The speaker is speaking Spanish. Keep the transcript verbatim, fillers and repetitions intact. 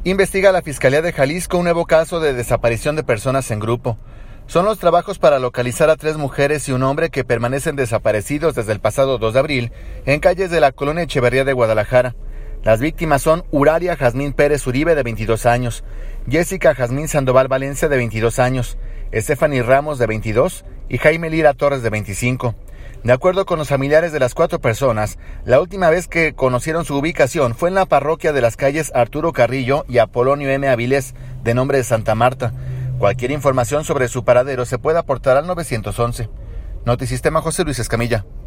Investiga la Fiscalía de Jalisco un nuevo caso de desaparición de personas en grupo. Son los trabajos para localizar a tres mujeres y un hombre que permanecen desaparecidos desde el pasado dos de abril en calles de la colonia Echeverría de Guadalajara. Las víctimas son Uraria Jazmín Pérez Uribe, de veintidós años, Jessica Jazmín Sandoval Valencia, de veintidós años, Stephanie Ramos, de veintidós, y Jaime Lira Torres, de veinticinco. De acuerdo con los familiares de las cuatro personas, la última vez que conocieron su ubicación fue en la parroquia de las calles Arturo Carrillo y Apolonio M. Avilés, de nombre de Santa Marta. Cualquier información sobre su paradero se puede aportar al nueve once. Notisistema, José Luis Escamilla.